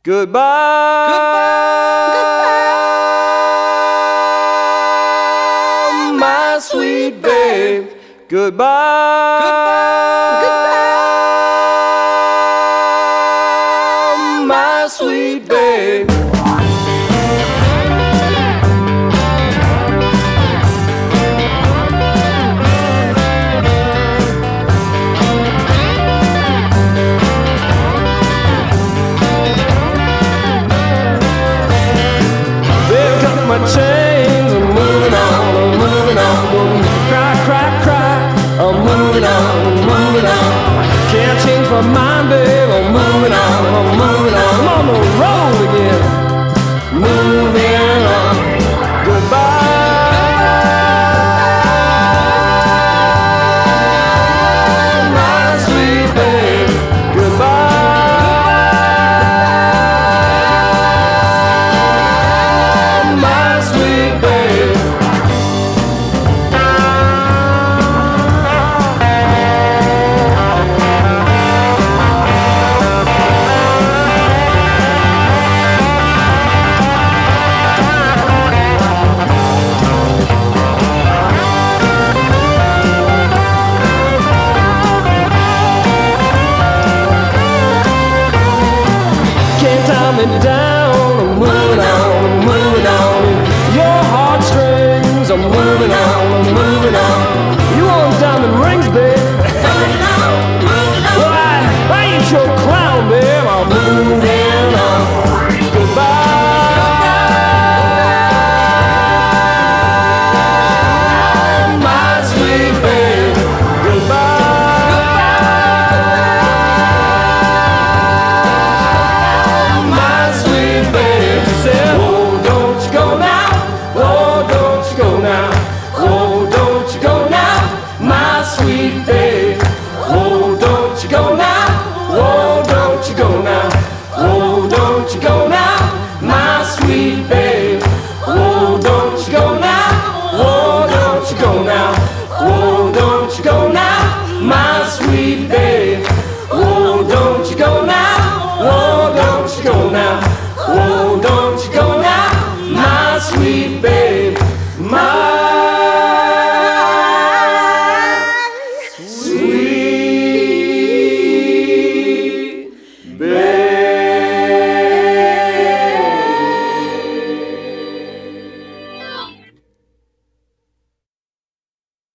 Goodbye. Goodbye. My sweet babe. Goodbye. Goodbye. My sweet babe. My chains, I'm moving on, I'm moving on. Cry, cry, cry, I'm moving on. Can't change my mind, babe, I'm moving on. I'm on the road again, moving on. Goodbye, my sweet babe. Goodbye. Down, I'm moving on,